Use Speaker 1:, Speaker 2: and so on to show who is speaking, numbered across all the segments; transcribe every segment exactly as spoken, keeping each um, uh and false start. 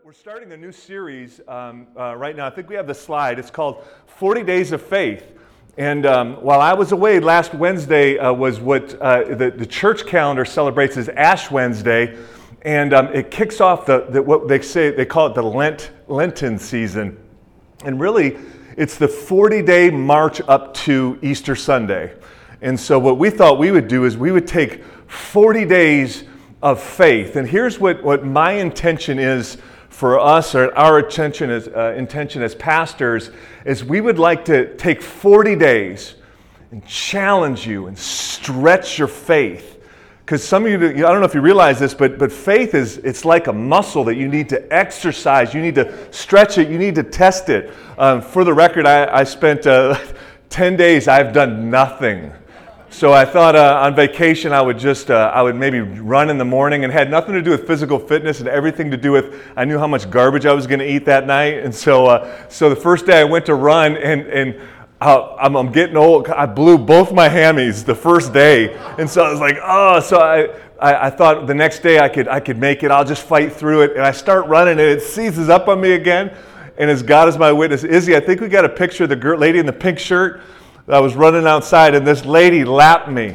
Speaker 1: We're starting a new series um, uh, right now. I think we have the slide. It's called forty Days of Faith. And um, while I was away, last Wednesday uh, was what uh, the, the church calendar celebrates as Ash Wednesday. And um, it kicks off the, the what they say, they call it the Lent, Lenten season. And really, it's the forty-day march up to Easter Sunday. And so what we thought we would do is we would take forty days of faith. And here's what, what my intention is for us, or our intention as, uh, intention as pastors, is we would like to take forty days and challenge you and stretch your faith. Because some of you, I don't know if you realize this, but, but faith is, it's like a muscle that you need to exercise. You need to stretch it. You need to test it. Um, for the record, I, I spent uh, ten days, I've done nothing. So I thought uh, on vacation I would just, uh, I would maybe run in the morning, and had nothing to do with physical fitness and everything to do with, I knew how much garbage I was going to eat that night. And so uh, so the first day I went to run, and, and uh, I'm, I'm getting old. I blew both my hammies the first day. And so I was like, oh, so I, I, I thought the next day I could, I could make it. I'll just fight through it. And I start running, and it seizes up on me again. And as God is my witness, Izzy, I think we got a picture of the girl, lady in the pink shirt. I was running outside, and this lady lapped me.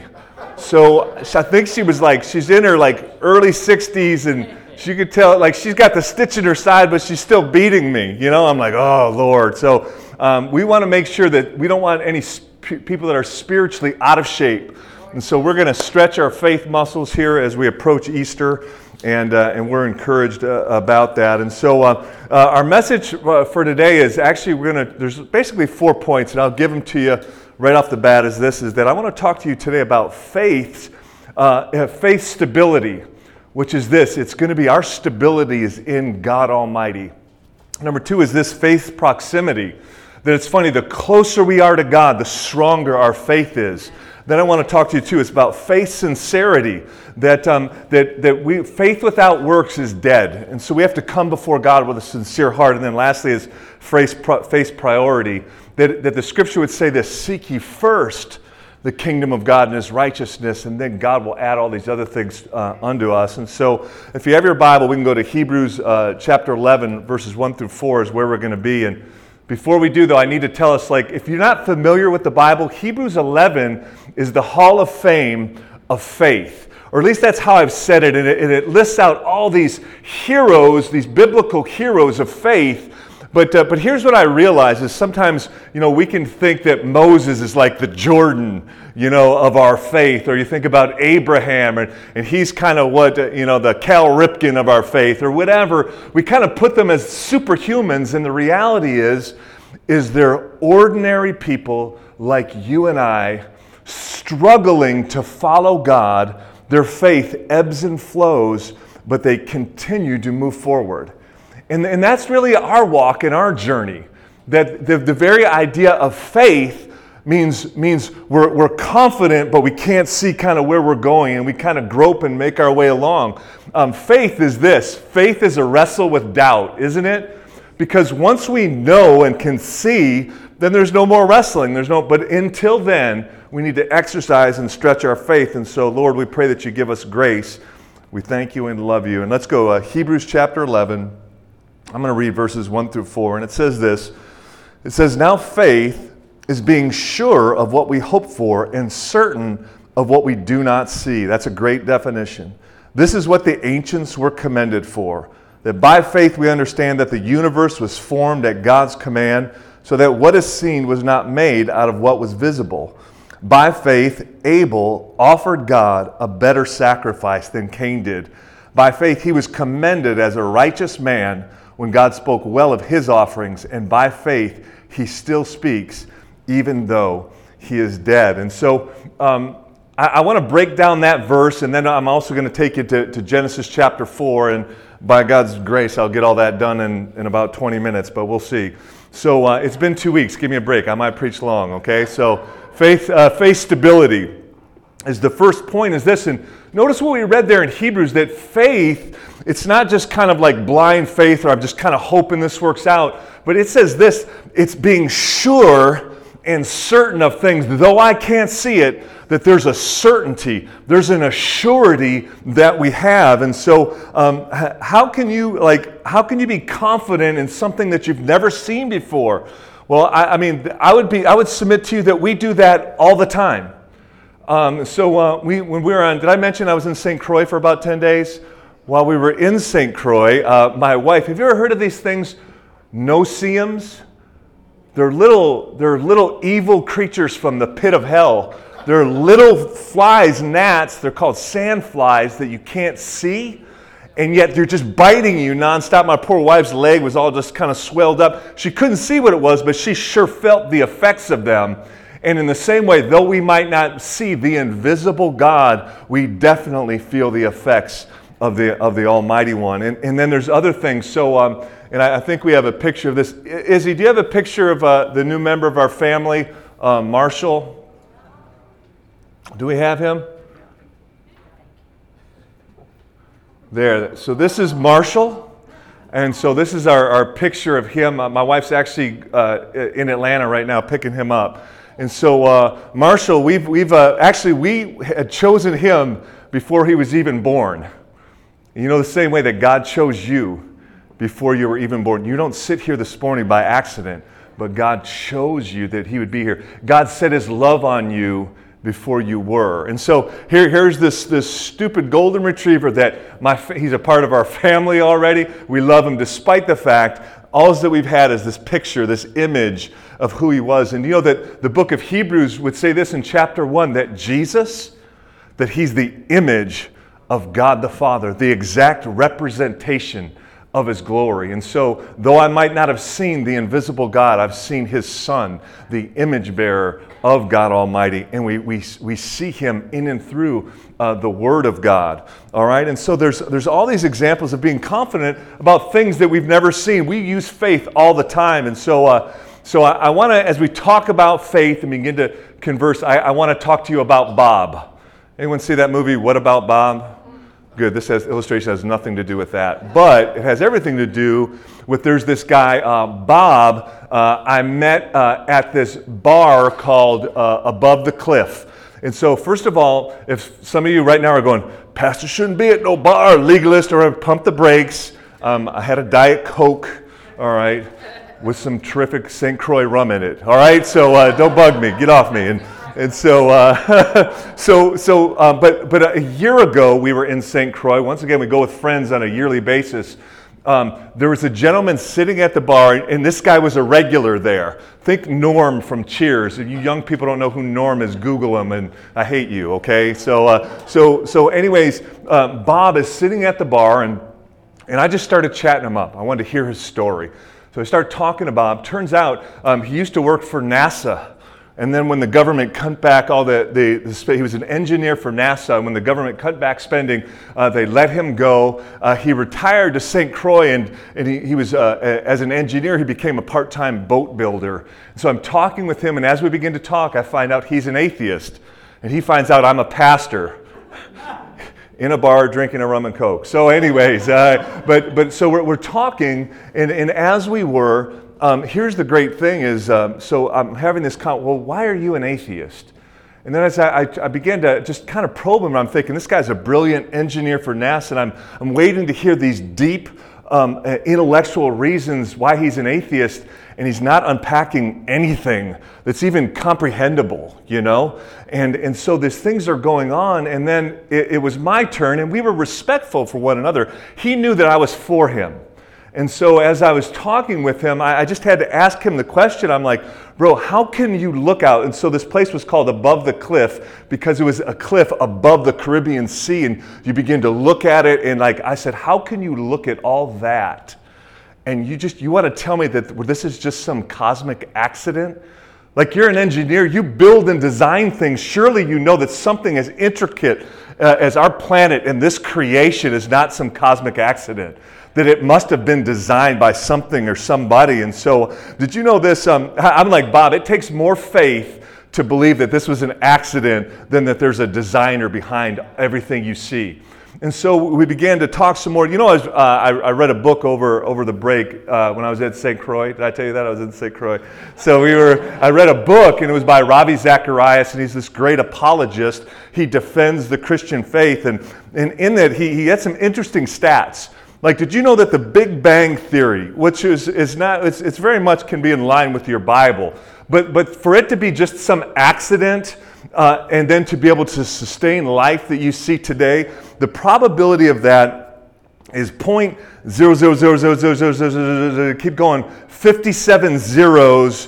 Speaker 1: So I think she was like, she's in her like early sixties, and she could tell, like, she's got the stitch in her side, but she's still beating me. You know, I'm like, oh, Lord. So um, we want to make sure that we don't want any sp- people that are spiritually out of shape. And so we're going to stretch our faith muscles here as we approach Easter, and uh, and we're encouraged uh, about that. And so uh, uh, our message uh, for today is actually, we're going to, there's basically four points, and I'll give them to you right off the bat. Is this, is that I want to talk to you today about faith, uh, faith stability, which is this. It's going to be our stability is in God Almighty. Number two is this, faith proximity. That it's funny, the closer we are to God, the stronger our faith is. Then I want to talk to you too, it's about faith sincerity, that um, that that we faith without works is dead, and so we have to come before God with a sincere heart. And then lastly is faith faith priority, that that the Scripture would say this: seek ye first the kingdom of God and His righteousness, and then God will add all these other things uh, unto us. And so, if you have your Bible, we can go to Hebrews uh, chapter eleven, verses one through four is where we're going to be. And before we do, though, I need to tell us, like, if you're not familiar with the Bible, Hebrews eleven is the Hall of Fame of faith. Or at least that's how I've said it. And it, and it lists out all these heroes, these biblical heroes of faith. But uh, but here's what I realize is sometimes, you know, we can think that Moses is like the Jordan, you know, of our faith. Or you think about Abraham, and, and he's kind of what, uh, you know, the Cal Ripken of our faith, or whatever. We kind of put them as superhumans, and the reality is, is they're ordinary people like you and I, struggling to follow God. Their faith ebbs and flows, but they continue to move forward. And, and that's really our walk and our journey. That the, the very idea of faith means means we're, we're confident, but we can't see kind of where we're going, and we kind of grope and make our way along. Um, faith is this. Faith is a wrestle with doubt, isn't it? Because once we know and can see, then there's no more wrestling. There's no. But until then, we need to exercise and stretch our faith. And so, Lord, we pray that you give us grace. We thank you and love you. And let's go uh, Hebrews chapter eleven. I'm going to read verses one through four, and it says this. It says, now faith is being sure of what we hope for and certain of what we do not see. That's a great definition. This is what the ancients were commended for, that by faith we understand that the universe was formed at God's command, so that what is seen was not made out of what was visible. By faith, Abel offered God a better sacrifice than Cain did. By faith, he was commended as a righteous man when God spoke well of his offerings, and by faith, he still speaks, even though he is dead. And so um, I, I want to break down that verse, and then I'm also going to take you to, to Genesis chapter four, and by God's grace, I'll get all that done in, in about twenty minutes, but we'll see. So uh, it's been two weeks. Give me a break. I might preach long, okay? So faith, uh, faith stability is the first point is this, and notice what we read there in Hebrews, that faith, it's not just kind of like blind faith, or I'm just kind of hoping this works out, but it says this, it's being sure and certain of things, though I can't see it, that there's a certainty, there's an assurity that we have. And so um, how can you like how can you be confident in something that you've never seen before? Well, I, I mean, I would be I would submit to you that we do that all the time. Um, so uh, we when we were on, did I mention I was in Saint Croix for about ten days? While we were in Saint Croix, uh, my wife, have you ever heard of these things, no-see-ums? They're little, they're little evil creatures from the pit of hell. They're little flies, gnats, they're called sand flies that you can't see, and yet they're just biting you nonstop. My poor wife's leg was all just kind of swelled up. She couldn't see what it was, but she sure felt the effects of them. And in the same way, though we might not see the invisible God, we definitely feel the effects of the of the Almighty One. And, and then there's other things. So, um, and I, I think we have a picture of this. Izzy, do you have a picture of uh, the new member of our family, uh, Marshall? Do we have him? There. So this is Marshall. And so this is our, our picture of him. Uh, my wife's actually uh, in Atlanta right now picking him up. And so uh, Marshall, we've, we've uh, actually, we had chosen him before he was even born. You know, the same way that God chose you before you were even born. You don't sit here this morning by accident, but God chose you that he would be here. God set his love on you before you were. And so here, here's this, this stupid golden retriever that my he's a part of our family already. We love him despite the fact all that we've had is this picture, this image of who he was. And you know that the book of Hebrews would say this in chapter one, that Jesus, that he's the image of God the Father, the exact representation of his glory. And so, though I might not have seen the invisible God, I've seen his Son, the image bearer of God Almighty, and we we we see him in and through uh, the Word of God. All right, and so there's there's all these examples of being confident about things that we've never seen. We use faith all the time, and so uh, so I, I want to, as we talk about faith and begin to converse, I, I want to talk to you about Bob. Anyone see that movie, What About Bob? Good, this has, illustration has nothing to do with that, but it has everything to do with, there's this guy, uh, Bob, uh, I met uh, at this bar called uh, Above the Cliff. And so first of all, if some of you right now are going, Pastor shouldn't be at no bar, legalist, or pump the brakes, um, I had a Diet Coke, all right, with some terrific Saint Croix rum in it, all right? So uh, don't bug me, get off me. And And so, uh, so, so, uh, but, but a year ago we were in Saint Croix. Once again, we go with friends on a yearly basis. Um, there was a gentleman sitting at the bar, and this guy was a regular there. Think Norm from Cheers. If you young people don't know who Norm is, Google him, and I hate you. Okay, so, uh, so, so, anyways, uh, Bob is sitting at the bar, and and I just started chatting him up. I wanted to hear his story, so I started talking to Bob. Turns out um, he used to work for NASA. And then when the government cut back all the, the, the he was an engineer for NASA, and when the government cut back spending, uh, they let him go. Uh, he retired to Saint Croix, and, and he, he was, uh, as an engineer, he became a part-time boat builder. So I'm talking with him, and as we begin to talk, I find out he's an atheist. And he finds out I'm a pastor in a bar drinking a rum and coke. So anyways, uh, but, but so we're, we're talking, and, and as we were, Um, here's the great thing is, um, so I'm having this con- well, why are you an atheist? And then as I, I, I began to just kind of probe him, I'm thinking, this guy's a brilliant engineer for NASA, and I'm, I'm waiting to hear these deep um, uh, intellectual reasons why he's an atheist, and he's not unpacking anything that's even comprehensible, you know? And, and so these things are going on, and then it, it was my turn, and we were respectful for one another. He knew that I was for him. And so as I was talking with him, I, I just had to ask him the question. I'm like, bro, how can you look out? And so this place was called Above the Cliff because it was a cliff above the Caribbean Sea. And you begin to look at it. And like I said, how can you look at all that? And you just, you want to tell me that this is just some cosmic accident? Like you're an engineer, you build and design things. Surely you know that something as intricate uh, as our planet and this creation is not some cosmic accident. That it must have been designed by something or somebody. And so, did you know this? Um, I'm like, Bob, it takes more faith to believe that this was an accident than that there's a designer behind everything you see. And so we began to talk some more. You know, I, was, uh, I, I read a book over over the break uh, when I was at Saint Croix. Did I tell you that? I was in Saint Croix. So we were. I read a book, and it was by Ravi Zacharias, and he's this great apologist. He defends the Christian faith, and, and in that he, he had some interesting stats. Like, did you know that the Big Bang Theory, which is, is not, it's, it's very much can be in line with your Bible, but, but for it to be just some accident uh, and then to be able to sustain life that you see today, the probability of that is point zero zero zero zero zero zero zero zero zero, keep going, fifty-seven zeros,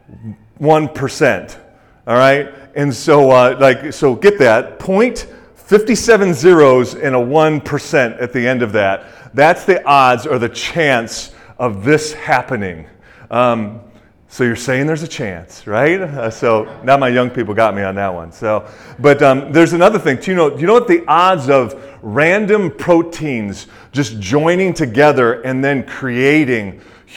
Speaker 1: one percent. All right? And so, uh, like, so get that, point fifty-seven zeros and a one percent at the end of that. That's the odds or the chance of this happening. Um, so you're saying there's a chance, right? Uh, so now my young people got me on that one. So, but um, there's another thing. Do you know? Do you know what the odds of random proteins just joining together and then creating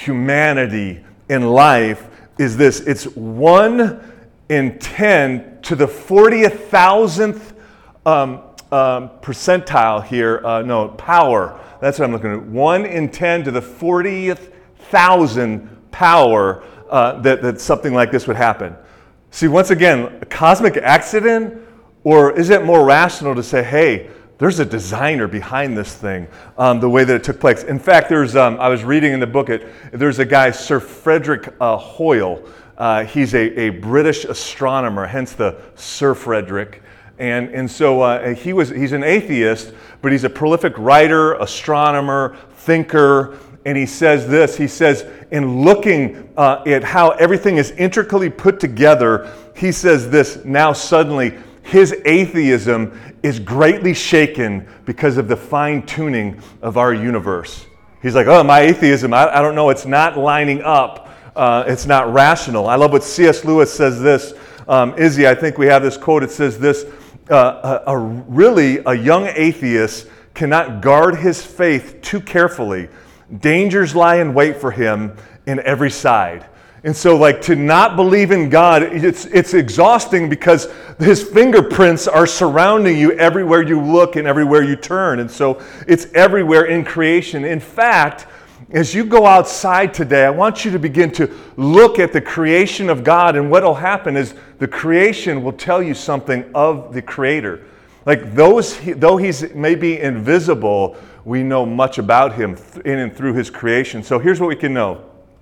Speaker 1: humanity in life is this? It's one in ten to the fortieth thousandth um, um, percentile here. Uh, no, power. That's what I'm looking at. one in ten to the fortieth thousand power uh, that, that something like this would happen. See, once again, a cosmic accident, or is it more rational to say, hey, there's a designer behind this thing, um, the way that it took place? In fact, there's um, I was reading in the book, it, there's a guy, Sir Frederick uh, Hoyle. Uh, he's a, a British astronomer, hence the Sir Frederick. And, and so uh, he was, he's an atheist, but he's a prolific writer, astronomer, thinker, and he says this, he says, in looking uh, at how everything is intricately put together, he says this, now suddenly his atheism is greatly shaken because of the fine-tuning of our universe. He's like, oh, my atheism, I, I don't know, it's not lining up, uh, it's not rational. I love what C S Lewis says this, um, Izzy, I think we have this quote, it says this, Uh, a, a really a young atheist cannot guard his faith too carefully. Dangers lie in wait for him in every side. And so, like, to not believe in God, it's it's exhausting because his fingerprints are surrounding you everywhere you look and everywhere you turn. And so it's everywhere in creation. In fact, as you go outside today, I want you to begin to look at the creation of God, and what will happen is the creation will tell you something of the Creator. Like, those, though he's maybe invisible, we know much about him in and through his creation. So here's what we can know.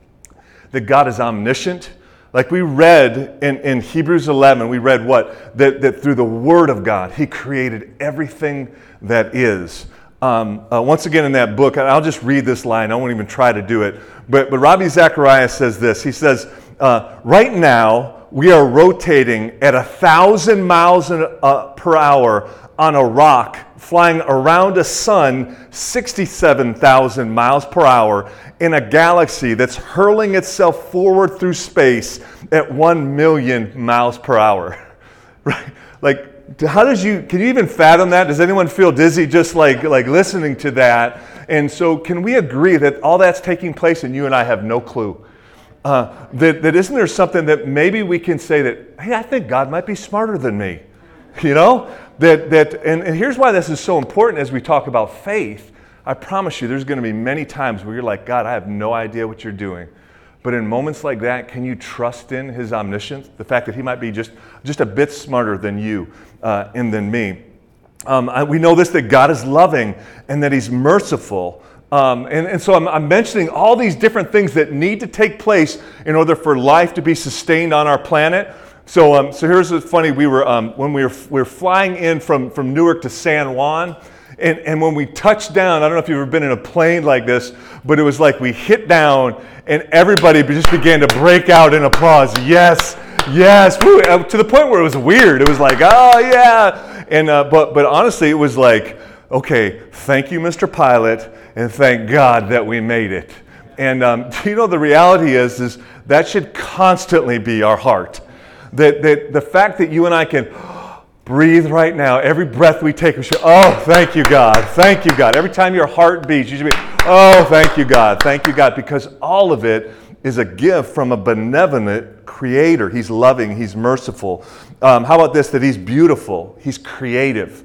Speaker 1: That God is omniscient. Like we read in, in Hebrews eleven, we read what? That, that through the Word of God, he created everything that is. Um, uh, once again in that book, I'll just read this line. I won't even try to do it. But, but Ravi Zacharias says this. He says, uh, right now we are rotating at a thousand miles an, uh, per hour on a rock flying around a sun sixty-seven thousand miles per hour in a galaxy that's hurling itself forward through space at one million miles per hour. Right? Like, how does you, can you even fathom that? Does anyone feel dizzy just like, like listening to that? And so can we agree that all that's taking place and you and I have no clue? Uh, that, that isn't there something that maybe we can say that, hey, I think God might be smarter than me. You know? That, that, and, and here's why this is so important as we talk about faith. I promise you there's going to be many times where you're like, God, I have no idea what you're doing. But in moments like that, can you trust in his omniscience? The fact that he might be just, just a bit smarter than you uh, and than me. Um, I, we know this, that God is loving and that he's merciful. Um, and, and so I'm, I'm mentioning all these different things that need to take place in order for life to be sustained on our planet. So, um, so here's what's funny. We were um, when we were we were flying in from, from Newark to San Juan, and, and when we touched down, I don't know if you've ever been in a plane like this, but it was like we hit down, and everybody just began to break out in applause. Yes, yes, woo, to the point where it was weird. It was like, oh yeah, and uh, but but honestly, it was like, okay, thank you, Mister Pilot, and thank God that we made it. And um, you know, the reality is, is that should constantly be our heart. That, that the fact that you and I can breathe right now, every breath we take, we should, oh, thank you, God. Thank you, God. Every time your heart beats, you should be, oh, thank you, God. Thank you, God. Because all of it is a gift from a benevolent creator. He's loving. He's merciful. Um, how about this, that he's beautiful. He's creative.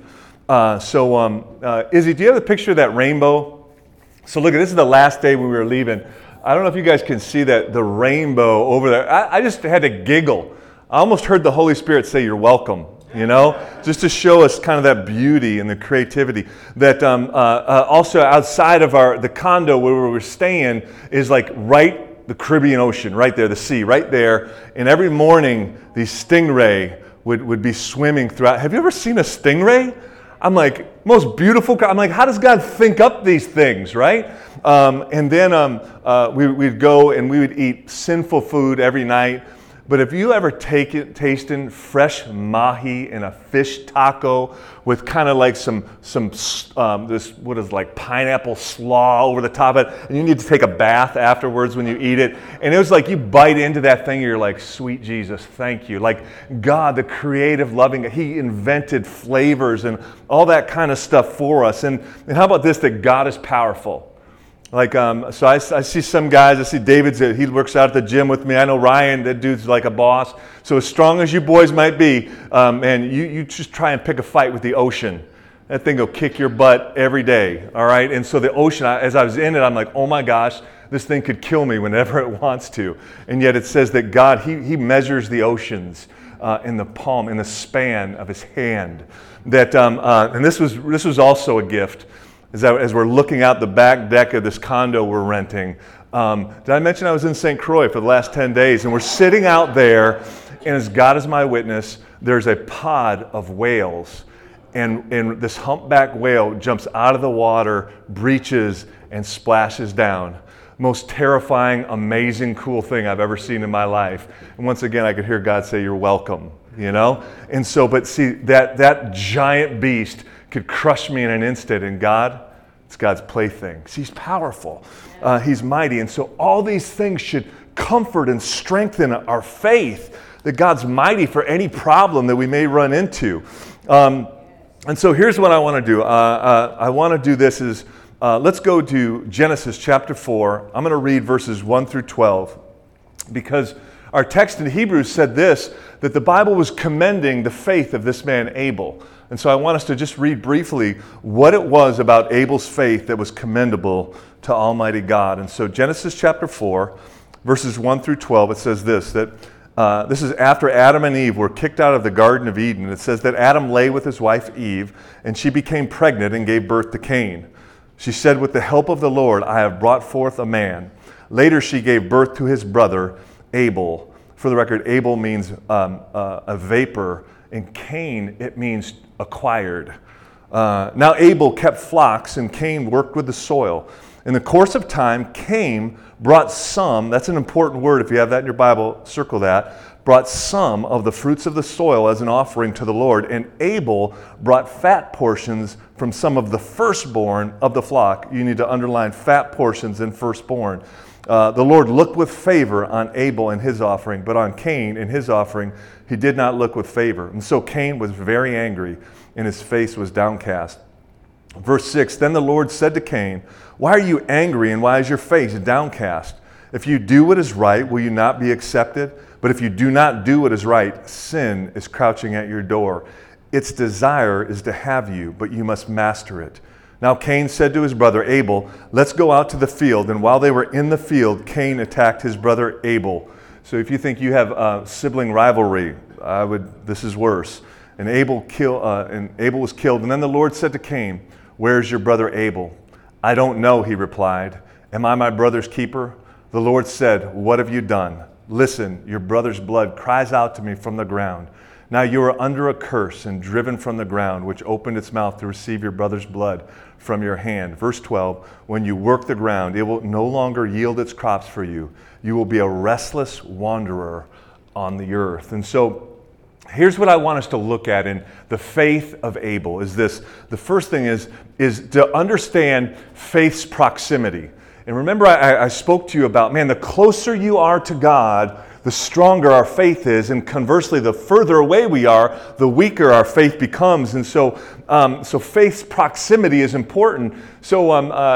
Speaker 1: Uh, so, um, uh, Izzy, do you have a picture of that rainbow? So look, this is the last day when we were leaving. I don't know if you guys can see that, the rainbow over there. I, I just had to giggle. I almost heard the Holy Spirit say, "You're welcome," you know, just to show us kind of that beauty and the creativity. That um, uh, uh, also outside of our the condo where we were staying is like right the Caribbean Ocean, right there, the sea, right there. And every morning, these stingray would, would be swimming throughout. Have you ever seen a stingray? I'm like, most beautiful. I'm like, how does God think up these things, right? Um, and then um, uh, we, we'd go and we would eat sinful food every night. But if you ever take it, tasting fresh mahi in a fish taco with kind of like some, some um, this, what is like pineapple slaw over the top of it, and you need to take a bath afterwards when you eat it, and it was like you bite into that thing, you're like, sweet Jesus, thank you. Like God, the creative, loving, He invented flavors and all that kind of stuff for us. And, and how about this, that God is powerful? Like, um, so I, I see some guys, I see David's, he works out at the gym with me. I know Ryan, that dude's like a boss. So as strong as you boys might be, um, and you, you just try and pick a fight with the ocean. That thing will kick your butt every day, all right? And so the ocean, as I was in it, I'm like, oh my gosh, this thing could kill me whenever it wants to. And yet it says that God, He, he measures the oceans uh, in the palm, in the span of His hand. That, um, uh, and this was this was also a gift. As, I, as we're looking out the back deck of this condo we're renting, um, did I mention I was in Saint Croix for the last ten days? And we're sitting out there, and as God is my witness, there's a pod of whales. And, and this humpback whale jumps out of the water, breaches, and splashes down. Most terrifying, amazing, cool thing I've ever seen in my life. And once again, I could hear God say, "You're welcome," you know? And so, but see, that, that giant beast could crush me in an instant, and God, it's God's plaything. See, He's powerful. Uh, he's mighty. And so all these things should comfort and strengthen our faith that God's mighty for any problem that we may run into. Um, and so here's what I want to do. Uh, uh, I want to do this is, uh, let's go to Genesis chapter four. I'm going to read verses one through twelve, because our text in Hebrews said this, that the Bible was commending the faith of this man Abel. And so I want us to just read briefly what it was about Abel's faith that was commendable to Almighty God. And so Genesis chapter four, verses one through twelve, it says this, that uh, this is after Adam and Eve were kicked out of the Garden of Eden. It says that Adam lay with his wife Eve, and she became pregnant and gave birth to Cain. She said, "With the help of the Lord, I have brought forth a man." Later she gave birth to his brother Abel. For the record, Abel means um, uh, a vapor. In Cain, it means acquired. Uh, now Abel kept flocks, and Cain worked with the soil. In the course of time, Cain brought some, that's an important word, if you have that in your Bible, circle that, brought some of the fruits of the soil as an offering to the Lord, and Abel brought fat portions from some of the firstborn of the flock. You need to underline fat portions and firstborn. Uh, the Lord looked with favor on Abel and his offering, but on Cain and his offering, He did not look with favor. And so Cain was very angry, and his face was downcast. Verse six, then the Lord said to Cain, "Why are you angry, and why is your face downcast? If you do what is right, will you not be accepted? But if you do not do what is right, sin is crouching at your door. Its desire is to have you, but you must master it." Now Cain said to his brother Abel, "Let's go out to the field." And while they were in the field, Cain attacked his brother Abel. So if you think you have uh, sibling rivalry, I would. This is worse. And Abel kill, uh, and Abel was killed. And then the Lord said to Cain, "Where's your brother Abel?" "I don't know," he replied. "Am I my brother's keeper?" The Lord said, "What have you done? Listen, your brother's blood cries out to me from the ground. Now you are under a curse and driven from the ground, which opened its mouth to receive your brother's blood from your hand." Verse twelve, "When you work the ground, it will no longer yield its crops for you. You will be a restless wanderer on the earth." And so here's what I want us to look at in the faith of Abel is this. The first thing is, is to understand faith's proximity. And remember, I, I spoke to you about, man, the closer you are to God, the stronger our faith is, and conversely, the further away we are, the weaker our faith becomes. And so, um, so faith's proximity is important. So, um, uh,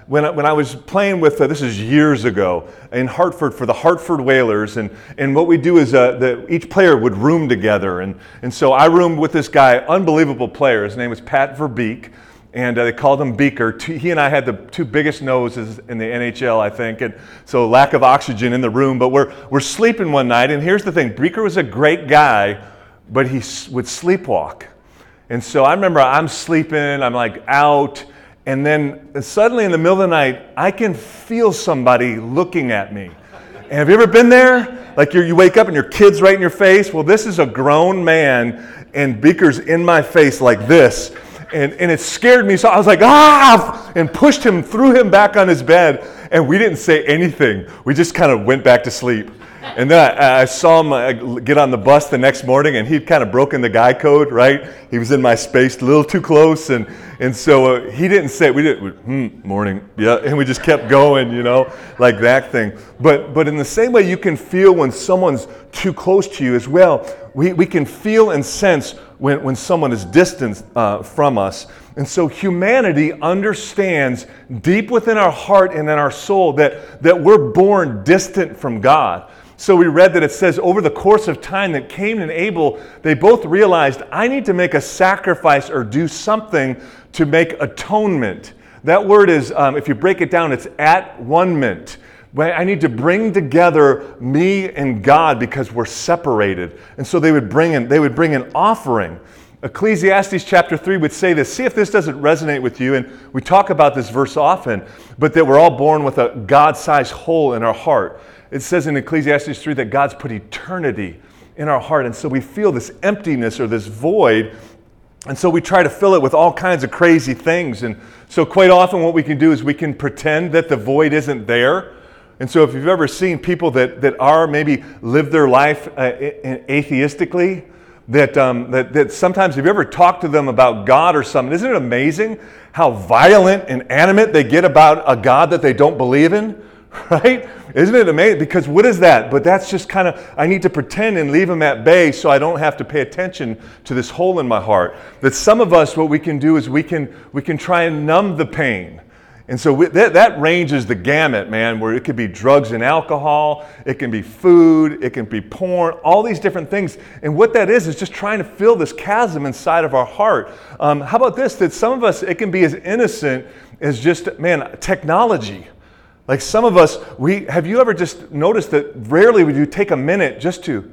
Speaker 1: when I, when I was playing with, uh, this is years ago, in Hartford for the Hartford Whalers, and, and what we do is uh, the, each player would room together, and, and so I roomed with this guy, unbelievable player. His name was Pat Verbeek, and uh, they called him Beaker. Two, he and I had the two biggest noses in the N H L, I think, and so lack of oxygen in the room, but we're, we're sleeping one night, and here's the thing, Beaker was a great guy, but he would sleepwalk. And so I remember I'm sleeping, I'm like out, and then suddenly in the middle of the night, I can feel somebody looking at me. And have you ever been there? Like you're, you wake up and your kid's right in your face? Well, this is a grown man, and Beaker's in my face like this. And, and it scared me, so I was like, ah, and pushed him, threw him back on his bed, and we didn't say anything. We just kind of went back to sleep. And then I, I saw him uh, get on the bus the next morning, and he'd kind of broken the guy code, right? He was in my space a little too close, and, and so uh, he didn't say, we didn't, hmm, morning, yeah, and we just kept going, you know, like that thing. But but in the same way you can feel when someone's too close to you as well, we, we can feel and sense when, when someone is distant uh, from us. And so humanity understands deep within our heart and in our soul that, that we're born distant from God. So we read that it says over the course of time that Cain and Abel, they both realized, I need to make a sacrifice or do something to make atonement. That word is, um, if you break it down, it's at one-ment. I need to bring together me and God because we're separated. And so they would bring in, they would bring an offering. Ecclesiastes chapter three would say this. See if this doesn't resonate with you. And we talk about this verse often, but that we're all born with a God-sized hole in our heart. It says in Ecclesiastes three that God's put eternity in our heart. And so we feel this emptiness or this void. And so we try to fill it with all kinds of crazy things. And so quite often what we can do is we can pretend that the void isn't there. And so if you've ever seen people that, that are maybe live their life uh, atheistically, that, um, that that sometimes have you ever talked to them about God or something? Isn't it amazing how violent and animate they get about a God that they don't believe in? Right? Isn't it amazing? Because what is that? But that's just kind of, I need to pretend and leave them at bay so I don't have to pay attention to this hole in my heart. That some of us, what we can do is we can we can try and numb the pain. And so we, that, that ranges the gamut, man, where it could be drugs and alcohol, it can be food, it can be porn, all these different things. And what that is is just trying to fill this chasm inside of our heart. Um, how about this? That some of us, it can be as innocent as just, man, technology. Like some of us, we have you ever just noticed that rarely would you take a minute just to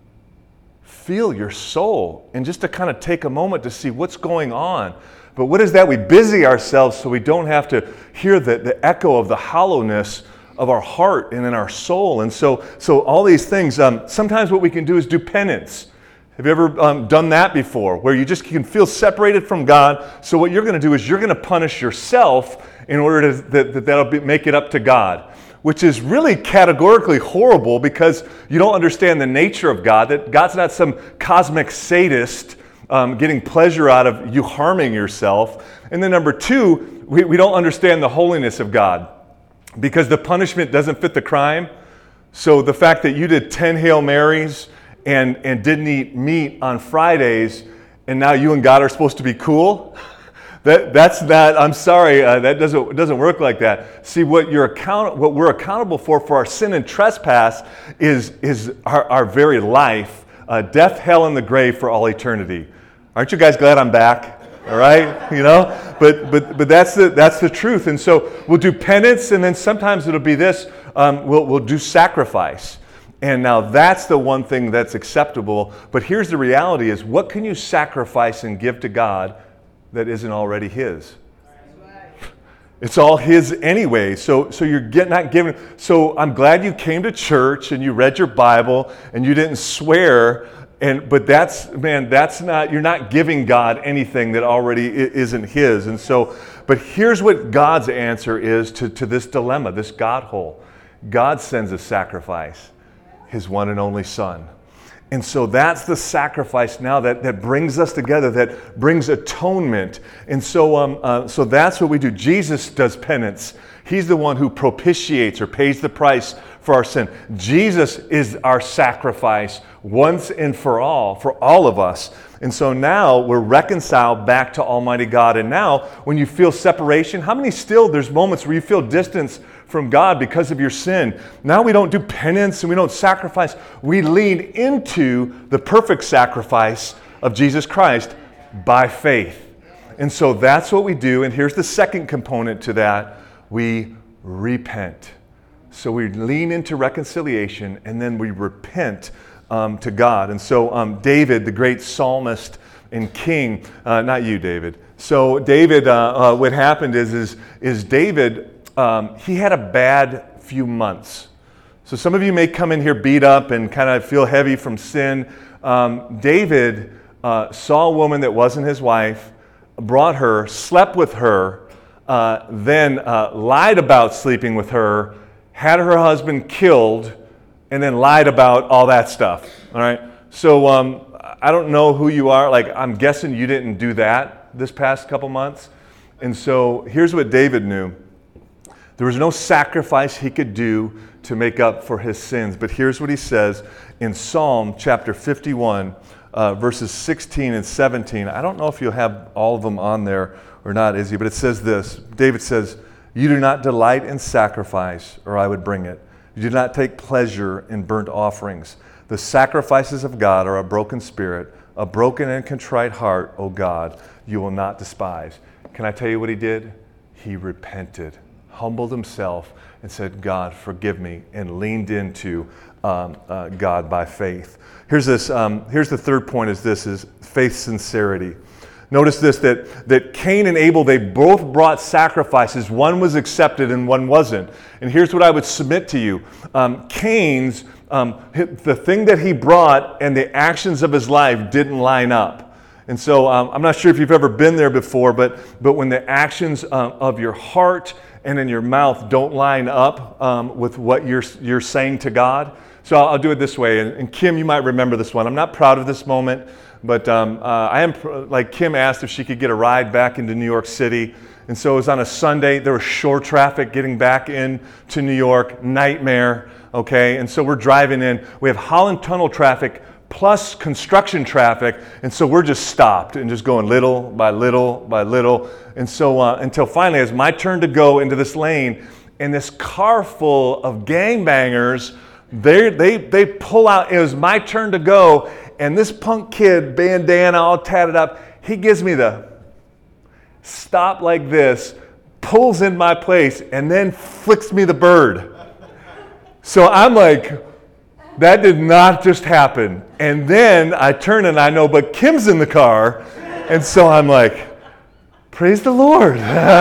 Speaker 1: feel your soul and just to kind of take a moment to see what's going on? But what is that? We busy ourselves so we don't have to hear the, the echo of the hollowness of our heart and in our soul. And so, so all these things, um, sometimes what we can do is do penance. Have you ever um, done that before? Where you just can feel separated from God. So what you're going to do is you're going to punish yourself in order to, that, that that'll be, make it up to God. Which is really categorically horrible because you don't understand the nature of God. That God's not some cosmic sadist um, getting pleasure out of you harming yourself. And then number two, we, we don't understand the holiness of God because the punishment doesn't fit the crime. So the fact that you did ten Hail Marys and, and didn't eat meat on Fridays and now you and God are supposed to be cool, that that's not, I'm sorry, uh, that doesn't, it doesn't work like that. See, what you're account, what we're accountable for for our sin and trespass is, is our, our very life, uh, death, hell, and the grave for all eternity. Aren't you guys glad I'm back? All right, you know, but but but that's the that's the truth. And so we'll do penance, and then sometimes it'll be this. Um, we'll we'll do sacrifice, and now that's the one thing that's acceptable. But here's the reality: is what can you sacrifice and give to God that isn't already His? It's all His anyway. So so you're get, not giving. So I'm glad you came to church and you read your Bible and you didn't swear. And but that's man, that's not you're not giving God anything that already isn't His. And so, but here's what God's answer is to, to this dilemma, this God hole. God sends a sacrifice, His one and only Son. And so that's the sacrifice now that, that brings us together, that brings atonement. And so, um, uh, so that's what we do. Jesus does penance. He's the one who propitiates or pays the price for our sin. Jesus is our sacrifice once and for all, for all of us. And so now we're reconciled back to Almighty God. And now when you feel separation, how many still, there's moments where you feel distance from God because of your sin? Now we don't do penance and we don't sacrifice. We lean into the perfect sacrifice of Jesus Christ by faith. And so that's what we do. And here's the second component to that. We repent. So we lean into reconciliation and then we repent um, to God. And so um, David, the great psalmist and king, uh, not you, David. So David, uh, uh, what happened is, is, is David, um, he had a bad few months. So some of you may come in here beat up and kind of feel heavy from sin. Um, David uh, saw a woman that wasn't his wife, brought her, slept with her, Uh, then uh, lied about sleeping with her, had her husband killed, and then lied about all that stuff. All right. So um, I don't know who you are. Like, I'm guessing you didn't do that this past couple months. And so here's what David knew. There was no sacrifice he could do to make up for his sins. But here's what he says in Psalm chapter fifty-one, uh, verses sixteen and seventeen. I don't know if you'll have all of them on there or not, Izzy, but it says this. David says, "You do not delight in sacrifice, or I would bring it. You do not take pleasure in burnt offerings. The sacrifices of God are a broken spirit, a broken and contrite heart, O God, you will not despise." Can I tell you what he did? He repented, humbled himself, and said, "God, forgive me," and leaned into um, uh, God by faith. Here's this. Um, here's the third point. Is this is faith sincerity. Notice this, that, that Cain and Abel, they both brought sacrifices. One was accepted and one wasn't. And here's what I would submit to you. Um, Cain's, um, the thing that he brought and the actions of his life didn't line up. And so um, I'm not sure if you've ever been there before, but, but when the actions uh, of your heart and in your mouth don't line up um, with what you're, you're saying to God. So I'll, I'll do it this way. And, and Kim, you might remember this one. I'm not proud of this moment. But um, uh, I am, like Kim asked if she could get a ride back into New York City. And so it was on a Sunday. There was shore traffic getting back in to New York. Nightmare, okay? And so we're driving in. We have Holland Tunnel traffic plus construction traffic. And so we're just stopped and just going little by little by little. And so uh, until finally, it's my turn to go into this lane. And this car full of gangbangers, they, they, they pull out. It was my turn to go. And this punk kid, bandana all tatted up, he gives me the stop like this, pulls in my place, and then flicks me the bird. So I'm like, that did not just happen. And then I turn and I know, but Kim's in the car. And so I'm like, praise the Lord.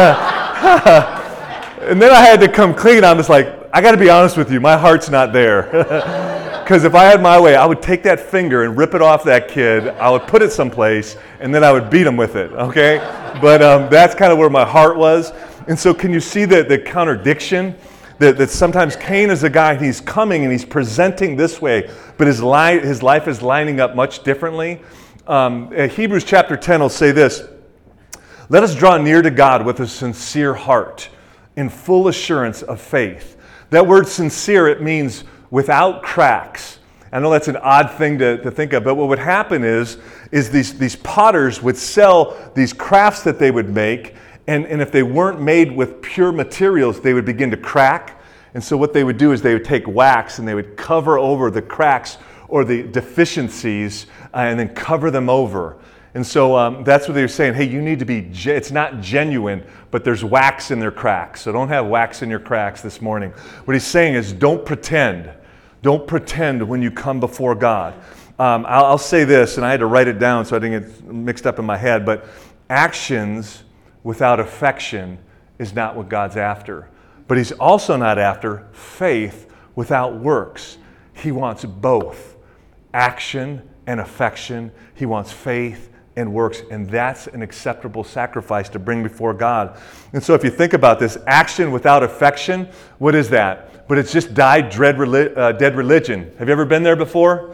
Speaker 1: And then I had to come clean. I'm just like, I got to be honest with you, my heart's not there. Because if I had my way, I would take that finger and rip it off that kid. I would put it someplace, and then I would beat him with it, okay? But um, that's kind of where my heart was. And so can you see the, the contradiction? That, that sometimes Cain is a guy, he's coming and he's presenting this way, but his, li- his life is lining up much differently. Um, Hebrews chapter ten will say this, "Let us draw near to God with a sincere heart, in full assurance of faith." That word sincere, it means without cracks. I know that's an odd thing to, to think of, but what would happen is, is these, these potters would sell these crafts that they would make, and, and if they weren't made with pure materials, they would begin to crack. And so what they would do is they would take wax and they would cover over the cracks or the deficiencies uh, and then cover them over. And so um, that's what they were saying. Hey, you need to be, ge- it's not genuine, but there's wax in their cracks. So don't have wax in your cracks this morning. What he's saying is don't pretend. Don't pretend when you come before God. Um, I'll, I'll say this, and I had to write it down so I didn't get mixed up in my head, but actions without affection is not what God's after. But he's also not after faith without works. He wants both, action and affection. He wants faith and works, and that's an acceptable sacrifice to bring before God. And so if you think about this, action without affection, what is that? But it's just died, dread, uh, dead religion. Have you ever been there before?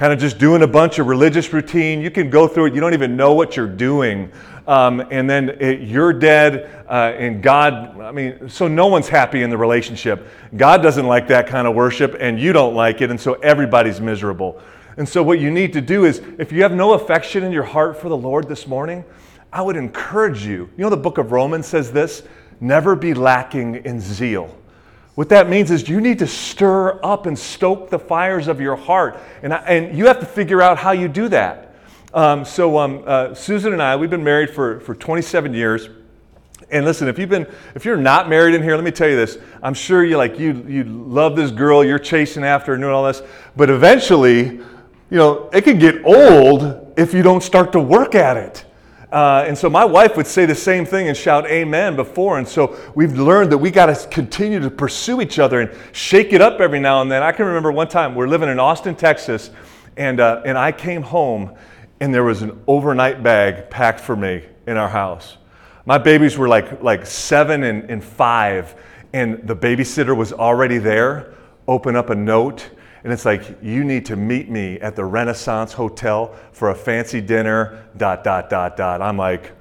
Speaker 1: kind of just doing a bunch of religious routine. You can go through it. You don't even know what you're doing. Um, and then it, you're dead, uh, and God, I mean, so no one's happy in the relationship. God doesn't like that kind of worship, and you don't like it, and so everybody's miserable. And so what you need to do is, if you have no affection in your heart for the Lord this morning, I would encourage you. You know, the book of Romans says this, never be lacking in zeal. What that means is you need to stir up and stoke the fires of your heart. And, I, and you have to figure out how you do that. Um, so um, uh, Susan and I, we've been married for, for twenty-seven years. And listen, if you've been, if you're not married in here, let me tell you this. I'm sure you like you you love this girl, you're chasing after her and doing all this. But eventually, you know, it can get old if you don't start to work at it. Uh, and so my wife would say the same thing and shout amen before. And so we've learned that we got to continue to pursue each other and shake it up every now and then. I can remember one time we're living in Austin, Texas, and uh, and I came home and there was an overnight bag packed for me in our house. My babies were like like seven and, and five, and the babysitter was already there. Open up a note. And it's like, you need to meet me at the Renaissance Hotel for a fancy dinner, dot, dot, dot, dot. I'm like,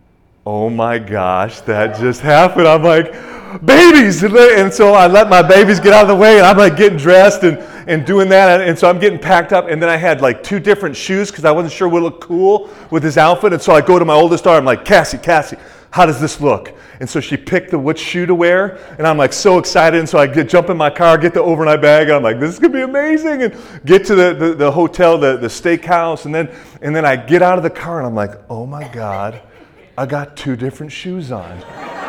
Speaker 1: oh my gosh, that just happened. I'm like, babies! And so I let my babies get out of the way, and I'm like getting dressed and, and doing that. And so I'm getting packed up, and then I had like two different shoes because I wasn't sure what would look cool with this outfit. And so I go to my oldest daughter, I'm like, Cassie, Cassie, how does this look? And so she picked the which shoe to wear, and I'm like so excited. And so I get, jump in my car, get the overnight bag, and I'm like, this is gonna be amazing. And get to the, the, the hotel, the, the steakhouse, and then and then I get out of the car, and I'm like, oh my God, I got two different shoes on.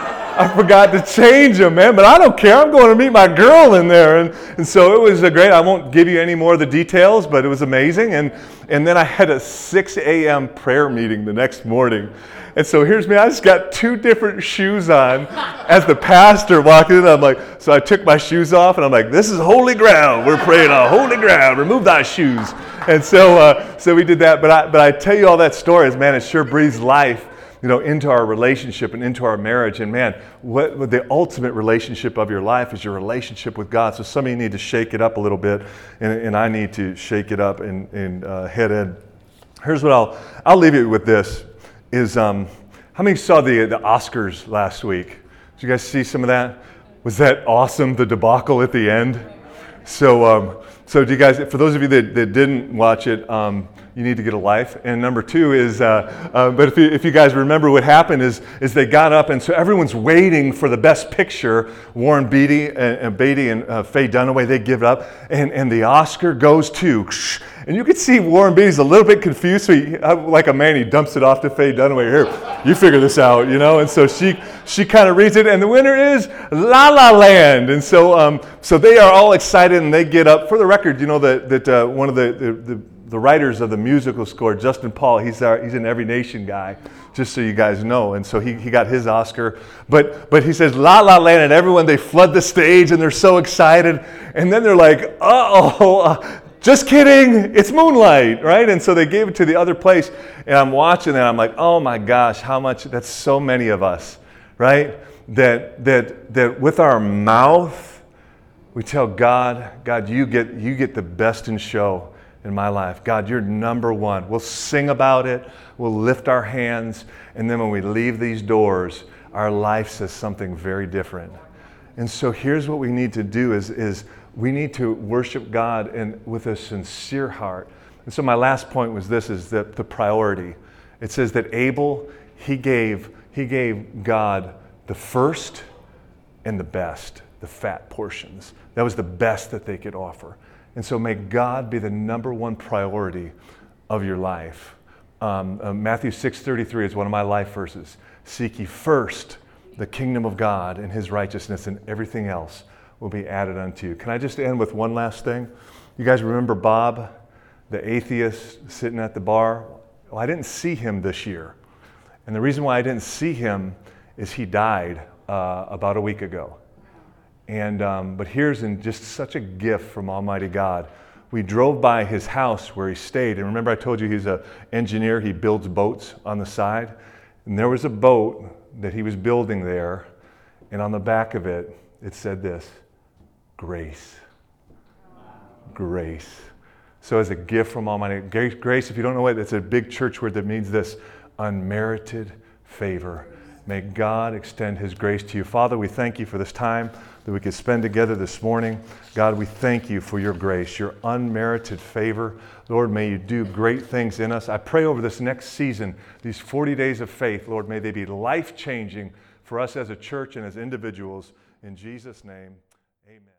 Speaker 1: I forgot to change them, man, but I don't care. I'm going to meet my girl in there. And, and so it was a great, I won't give you any more of the details, but it was amazing. And, and then I had a six a.m. prayer meeting the next morning. And so here's me, I just got two different shoes on as the pastor walking in. I'm like, so I took my shoes off, and I'm like, this is holy ground. We're praying on holy ground. Remove thy shoes. And so uh, so we did that. But I, but I tell you all that story is, man, it sure breathes life, you know, into our relationship and into our marriage. And man, what, what the ultimate relationship of your life is your relationship with God. So some of you need to shake it up a little bit, and, and I need to shake it up and, and uh, head in. Here's what I'll, I'll leave you with this, is um, how many saw the, the Oscars last week? Did you guys see some of that? Was that awesome, the debacle at the end? So, um, so do you guys, for those of you that, that didn't watch it, um, you need to get a life. And number two is, uh, uh, but if you, if you guys remember what happened is, is they got up, and so everyone's waiting for the best picture. Warren Beatty and, and Beatty and uh, Faye Dunaway, they give it up, and, and the Oscar goes to, and you could see Warren Beatty's a little bit confused, so he, like a man, he dumps it off to Faye Dunaway. Here, you figure this out, you know. And so she she kind of reads it, and the winner is La La Land. And so um, so they are all excited, and they get up. For the record, you know that that uh, one of the, the the the writers of the musical score, Justin Paul, he's our, he's an Every Nation guy, just so you guys know. And so he, he got his Oscar. But but he says La La Land, and everyone, they flood the stage, and they're so excited. And then they're like, uh-oh, uh, just kidding, it's Moonlight, right? And so they gave it to the other place. And I'm watching that, I'm like, oh my gosh, how much, that's so many of us, right? That that that with our mouth, we tell God, God, you get you get the best in show in my life. God, you're number one. We'll sing about it. We'll lift our hands. And then when we leave these doors, our life says something very different. And so here's what we need to do is, is we need to worship God and with a sincere heart. And so my last point was this, is that the priority. It says that Abel, he gave, he gave God the first and the best, the fat portions. That was the best that they could offer. And so may God be the number one priority of your life. Um, uh, Matthew six thirty-three is one of my life verses. Seek ye first the kingdom of God and his righteousness, and everything else will be added unto you. Can I just end with one last thing? You guys remember Bob, the atheist sitting at the bar? Well, I didn't see him this year. And the reason why I didn't see him is he died uh, about a week ago. And um, but here's in just such a gift from Almighty God. We drove by his house where he stayed. And remember I told you he's an engineer. He builds boats on the side. And there was a boat that he was building there. And on the back of it, it said this, grace. Grace. So as a gift from Almighty Grace, grace, if you don't know it, it's a big church word that means this: unmerited favor. May God extend His grace to you. Father, we thank you for this time that we could spend together this morning. God, we thank you for your grace, your unmerited favor. Lord, may you do great things in us. I pray over this next season, these forty days of faith, Lord, may they be life-changing for us as a church and as individuals. In Jesus' name, amen.